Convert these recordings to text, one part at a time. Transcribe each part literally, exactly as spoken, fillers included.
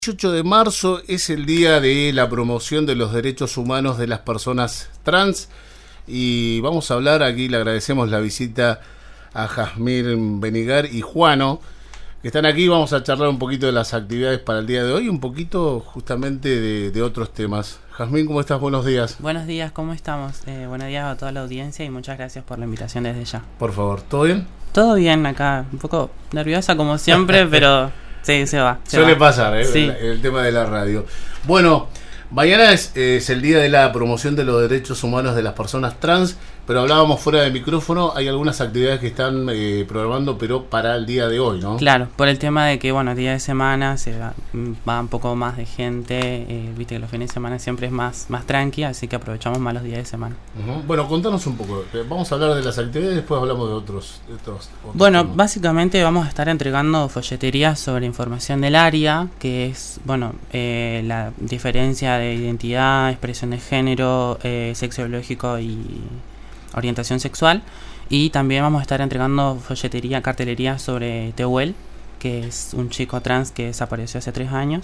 dieciocho de marzo es el día de la promoción de los derechos humanos de las personas trans y vamos a hablar, aquí le agradecemos la visita a Jazmín Benigar y Juano, que están aquí. Vamos a charlar un poquito de las actividades para el día de hoy y un poquito justamente de, de otros temas. Jazmín, ¿cómo estás? Buenos días. Buenos días, ¿cómo estamos? Eh, buenos días a toda la audiencia y muchas gracias por la invitación desde ya. Por favor, ¿todo bien? Todo bien acá, un poco nerviosa como siempre, pero... Sí, se va. Se Suele va. pasar, ¿eh? Sí. el, el tema de la radio. Bueno, mañana es, es el día de la promoción de los derechos humanos de las personas trans, pero hablábamos fuera de micrófono, hay algunas actividades que están eh, programando, pero para el día de hoy, ¿no? Claro, por el tema de que, bueno, día de semana se va, va un poco más de gente, eh, viste que los fines de semana siempre es más, más tranqui, así que aprovechamos más los días de semana. Uh-huh. Bueno, contanos un poco, vamos a hablar de las actividades y después hablamos de otros, de otros, otros Bueno, temas. básicamente vamos a estar entregando folleterías sobre información del área, que es, bueno, eh, la diferencia de identidad, expresión de género, eh, sexo biológico y orientación sexual. Y también vamos a estar entregando folletería, cartelería sobre Tehuel, que es un chico trans que desapareció hace tres años,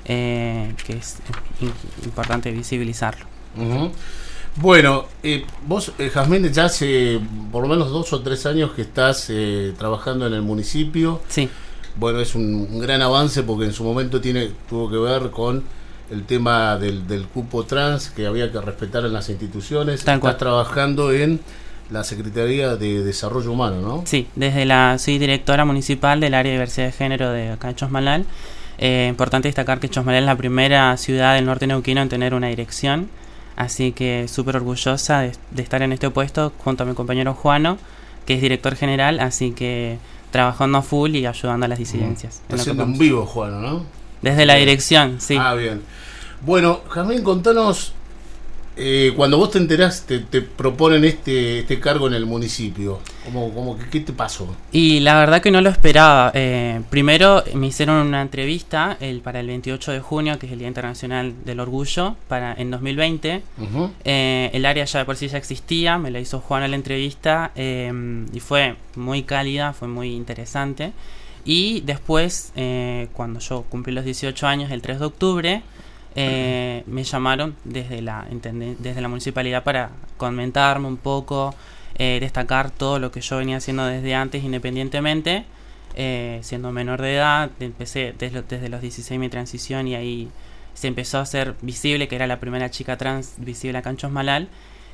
eh, que es importante visibilizarlo. Uh-huh. Bueno, eh, vos, eh, Jazmín, ya hace por lo menos dos o tres años que estás eh, trabajando en el municipio. Sí. Bueno, es un, un gran avance porque en su momento tiene tuvo que ver con el tema del, del cupo trans que había que respetar en las instituciones. Tal Estás cual. trabajando en la Secretaría de Desarrollo Humano, ¿no? Sí, desde la soy directora municipal del área de diversidad de género de acá de Chosmalal. Eh, importante destacar que Chosmalal es la primera ciudad del norte neuquino en tener una dirección, así que súper orgullosa de, de estar en este puesto junto a mi compañero Juano, que es director general, así que trabajando a full y ayudando a las disidencias. Está haciendo un vivo, Juano, ¿no? Desde la dirección, sí. Ah, bien. Bueno, Jazmín, contanos, eh, cuando vos te enterás, te, te proponen este este cargo en el municipio, ¿cómo, cómo, qué, qué te pasó? Y la verdad que no lo esperaba. Eh, primero me hicieron una entrevista el, para el veintiocho de junio, que es el Día Internacional del Orgullo, para en dos mil veinte. Uh-huh. Eh, el área ya de por sí ya existía, me la hizo Juan a la entrevista eh, y fue muy cálida, fue muy interesante. Y después, eh, cuando yo cumplí los dieciocho años, el tres de octubre, eh, me llamaron desde la, desde la municipalidad para comentarme un poco, eh, destacar todo lo que yo venía haciendo desde antes independientemente, eh, siendo menor de edad. Empecé desde, desde los dieciséis mi transición y ahí se empezó a hacer visible que era la primera chica trans visible acá en Chosmalal.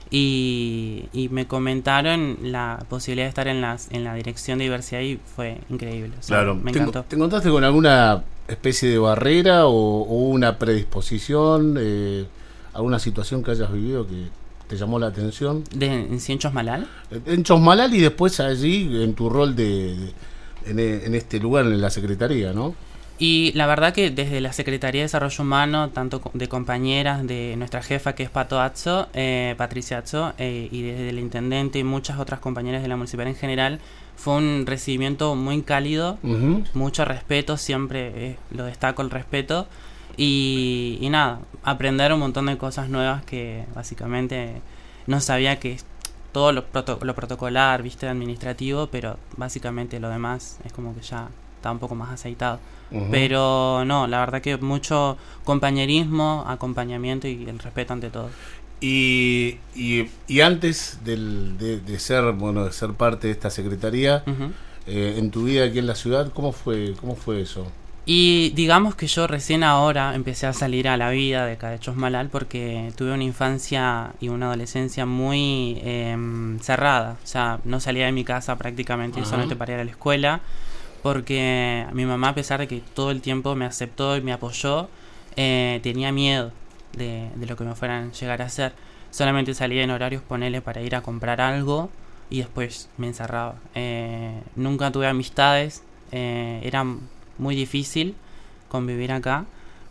Y, y me comentaron la posibilidad de estar en las en la dirección de diversidad y fue increíble. O sea, Claro, me ¿Te, encantó. ¿te encontraste con alguna especie de barrera o, o una predisposición, eh, alguna situación que hayas vivido que te llamó la atención? ¿De, ¿En sí en Chosmalal? En Chosmalal y después allí en tu rol de, de en, en este lugar, en la Secretaría, ¿no? Y la verdad que desde la Secretaría de Desarrollo Humano, tanto de compañeras, de nuestra jefa que es Pato Atzo, eh, Patricia Atzo, eh, y desde el intendente y muchas otras compañeras de la municipalidad en general, fue un recibimiento muy cálido, Uh-huh. mucho respeto, siempre eh, lo destaco el respeto, y, y nada, aprender un montón de cosas nuevas que básicamente no sabía, que todo lo, proto- lo protocolar, viste, administrativo, pero básicamente lo demás es como que ya está un poco más aceitado. Uh-huh. Pero no, la verdad que mucho compañerismo, acompañamiento y el respeto ante todo. Y, y, y antes del, de, de ser bueno de ser parte de esta secretaría, Uh-huh. eh, en tu vida aquí en la ciudad, ¿cómo fue cómo fue eso? Y digamos que yo recién ahora empecé a salir a la vida de acá de Chosmalal porque tuve una infancia y una adolescencia muy eh, cerrada. O sea, no salía de mi casa prácticamente, uh-huh. solamente para ir a la escuela, porque mi mamá, a pesar de que todo el tiempo me aceptó y me apoyó, eh, tenía miedo de, de lo que me fueran a llegar a hacer. Solamente salía en horarios, ponele, para ir a comprar algo y después me encerraba. Eh, nunca tuve amistades, eh, era muy difícil convivir acá,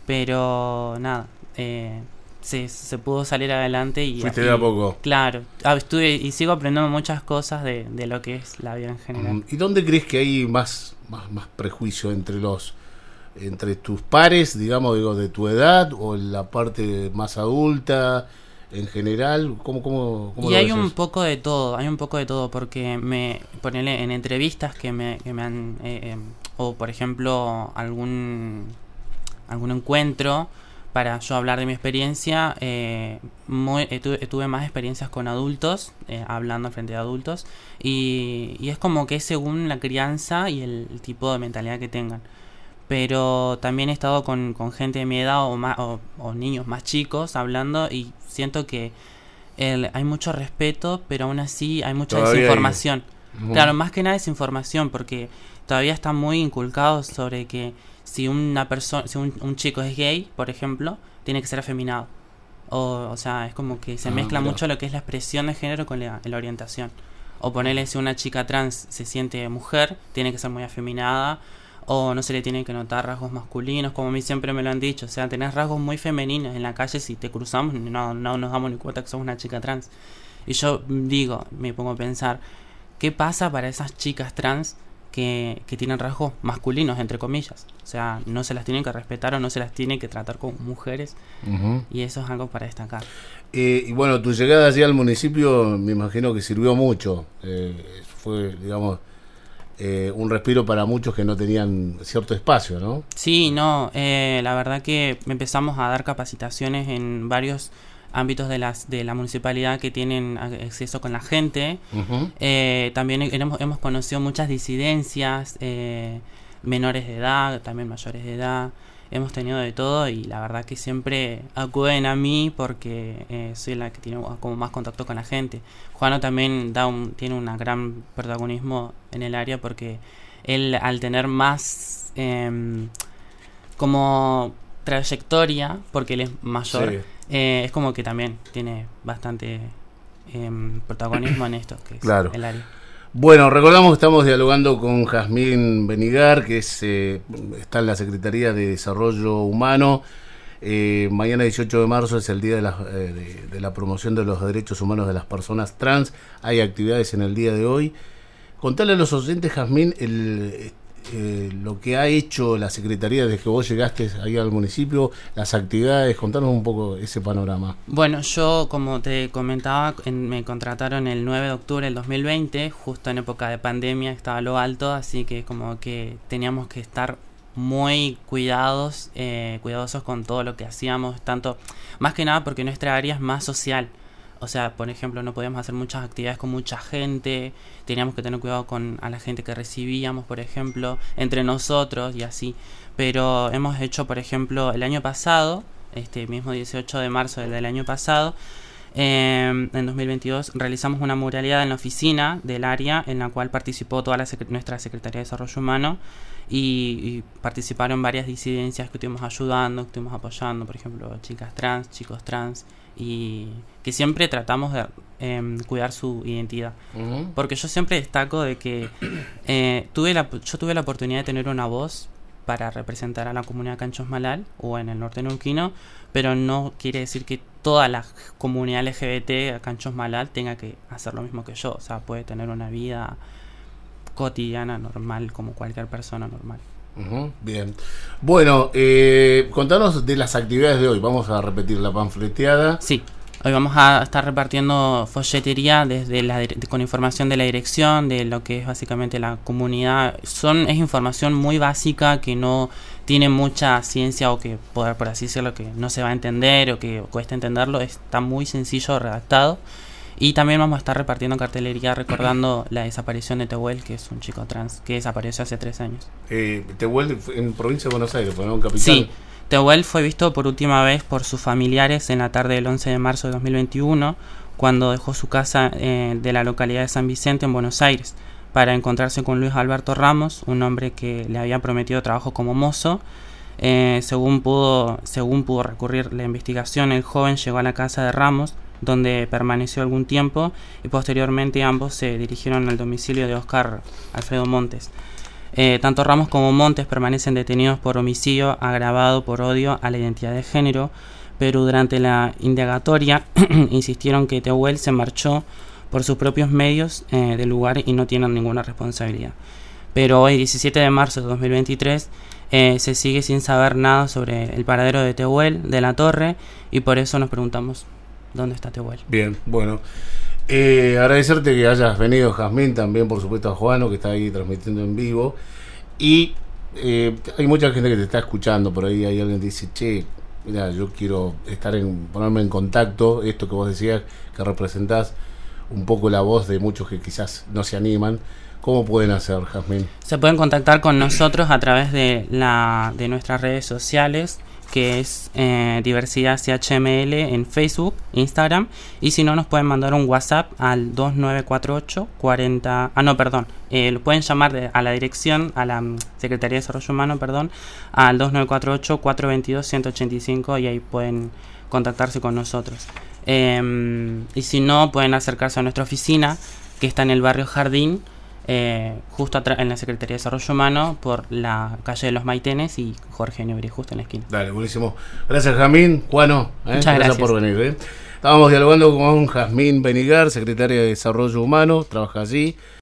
pero nada, eh, se, se pudo salir adelante y fuiste y, de a poco. Claro, estuve y sigo aprendiendo muchas cosas de, de lo que es la vida en general. ¿Y dónde crees que hay más más, más prejuicio entre los entre tus pares, digamos, digo, de tu edad, o en la parte más adulta en general? ¿Cómo, cómo, cómo y lo hay ves un eso? poco de todo, hay un poco de todo, porque me ponele en entrevistas que me, que me han eh, eh, o por ejemplo algún algún encuentro para yo hablar de mi experiencia. Eh, muy, eh, tuve, tuve más experiencias con adultos, eh, hablando frente de adultos, y, y es como que es según la crianza y el, el tipo de mentalidad que tengan. Pero también he estado con, con gente de mi edad o, más, o, o niños más chicos hablando, y siento que el, hay mucho respeto, pero aún así hay mucha Todavía desinformación. hay... Claro, más que nada desinformación, porque todavía está muy inculcado sobre que si una persona, si un, un chico es gay, por ejemplo, tiene que ser afeminado. O, o sea, es como que se ah, mezcla mira. mucho lo que es la expresión de género con la, la orientación. O ponerle, si una chica trans se siente mujer, tiene que ser muy afeminada, o no se le tienen que notar rasgos masculinos, como a mí siempre me lo han dicho. O sea, tenés rasgos muy femeninos en la calle, si te cruzamos no, no nos damos ni cuenta que sos una chica trans. Y yo digo, me pongo a pensar, ¿qué pasa para esas chicas trans que, que tienen rasgos masculinos, entre comillas? O sea, no se las tienen que respetar o no se las tienen que tratar como mujeres. Uh-huh. Y eso es algo para destacar. Eh, y bueno, tu llegada allí al municipio me imagino que sirvió mucho. Eh, fue, digamos, eh, un respiro para muchos que no tenían cierto espacio, ¿no? Sí, no, eh, la verdad que empezamos a dar capacitaciones en varios ámbitos de las de la municipalidad que tienen acceso con la gente. Uh-huh. Eh, también hemos, hemos conocido muchas disidencias, eh, menores de edad, también mayores de edad. Hemos tenido de todo y la verdad que siempre acuden a mí porque eh, soy la que tiene como más contacto con la gente. Juano también da un, tiene un gran protagonismo en el área porque él, al tener más eh, como trayectoria, porque él es mayor, sí. eh, es como que también tiene bastante eh, protagonismo en esto, que es claro. el área. Bueno, recordamos que estamos dialogando con Jazmín Benigar, que es, eh, está en la Secretaría de Desarrollo Humano. Eh, mañana dieciocho de marzo es el día de la, eh, de, de la promoción de los derechos humanos de las personas trans. Hay actividades en el día de hoy. Contale a los oyentes, Jazmín, el, eh, lo que ha hecho la Secretaría desde que vos llegaste ahí al municipio, las actividades, contanos un poco ese panorama. Bueno, yo, como te comentaba, en, me contrataron el nueve de octubre del dos mil veinte, justo en época de pandemia, estaba a lo alto, así que como que teníamos que estar muy cuidados, eh, cuidadosos con todo lo que hacíamos, tanto, más que nada porque nuestra área es más social. O sea, por ejemplo, no podíamos hacer muchas actividades con mucha gente, teníamos que tener cuidado con a la gente que recibíamos, por ejemplo, entre nosotros y así. Pero hemos hecho, por ejemplo, el año pasado, este mismo dieciocho de marzo del, del año pasado, eh, en dos mil veintidós, realizamos una muralidad en la oficina del área en la cual participó toda la sec- nuestra Secretaría de Desarrollo Humano y, y participaron varias disidencias que estuvimos ayudando, que estuvimos apoyando, por ejemplo, chicas trans, chicos trans, y que siempre tratamos de eh, cuidar su identidad. Uh-huh. Porque yo siempre destaco de que eh, tuve la, yo tuve la oportunidad de tener una voz para representar a la comunidad Canchos-Malal o en el norte neuquino, pero no quiere decir que toda la comunidad L G B T Canchos-Malal tenga que hacer lo mismo que yo. O sea, puede tener una vida cotidiana normal como cualquier persona normal. Uh-huh, bien. Bueno, eh, contanos de las actividades de hoy. Vamos a repetir la panfleteada. Sí, hoy vamos a estar repartiendo folletería desde la, con información de la dirección, de lo que es básicamente la comunidad. Son Es información muy básica que no tiene mucha ciencia o que, por, por así decirlo, que no se va a entender o que cuesta entenderlo. Está muy sencillo redactado. Y también vamos a estar repartiendo cartelería recordando la desaparición de Tehuel, que es un chico trans que desapareció hace tres años. Eh, Tehuel en provincia de Buenos Aires, ¿no? En capital. Sí, Tehuel fue visto por última vez por sus familiares en la tarde del once de marzo de dos mil veintiuno, cuando dejó su casa eh, de la localidad de San Vicente en Buenos Aires para encontrarse con Luis Alberto Ramos, un hombre que le había prometido trabajo como mozo. Eh, según pudo, según pudo recurrir la investigación, el joven llegó a la casa de Ramos, donde permaneció algún tiempo, y posteriormente ambos se dirigieron al domicilio de Oscar Alfredo Montes. Eh, tanto Ramos como Montes permanecen detenidos por homicidio agravado por odio a la identidad de género, pero durante la indagatoria insistieron que Tehuel se marchó por sus propios medios eh, del lugar y no tienen ninguna responsabilidad. Pero hoy, diecisiete de marzo de dos mil veintitrés, eh, se sigue sin saber nada sobre el paradero de Tehuel de la Torre, y por eso nos preguntamos ¿dónde está Tehuel? Bien, bueno. Eh, agradecerte que hayas venido, Jazmín, también por supuesto a Juano, que está ahí transmitiendo en vivo. Y eh, hay mucha gente que te está escuchando por ahí, hay alguien que dice, che, mira, yo quiero estar en, ponerme en contacto, esto que vos decías, que representás un poco la voz de muchos que quizás no se animan. ¿Cómo pueden hacer, Jazmín? Se pueden contactar con nosotros a través de la de nuestras redes sociales, que es eh, Diversidad C H M L en Facebook, Instagram, y si no nos pueden mandar un WhatsApp al dos nueve cuatro ocho cuarenta, ah no, perdón, eh, lo pueden llamar de, a la dirección, a la Secretaría de Desarrollo Humano, perdón, al dos nueve cuatro ocho cuatro dos dos uno ocho cinco y ahí pueden contactarse con nosotros. Eh, y si no, pueden acercarse a nuestra oficina, que está en el barrio Jardín, Eh, justo en la Secretaría de Desarrollo Humano, por la calle de los Maitenes y Jorge Newbery, justo en la esquina. Dale, buenísimo. Gracias, Jazmín. Juano, ¿eh? Muchas gracias. gracias por venir. ¿eh? Estábamos dialogando con Jazmín Benigar, secretaria de Desarrollo Humano, trabaja allí.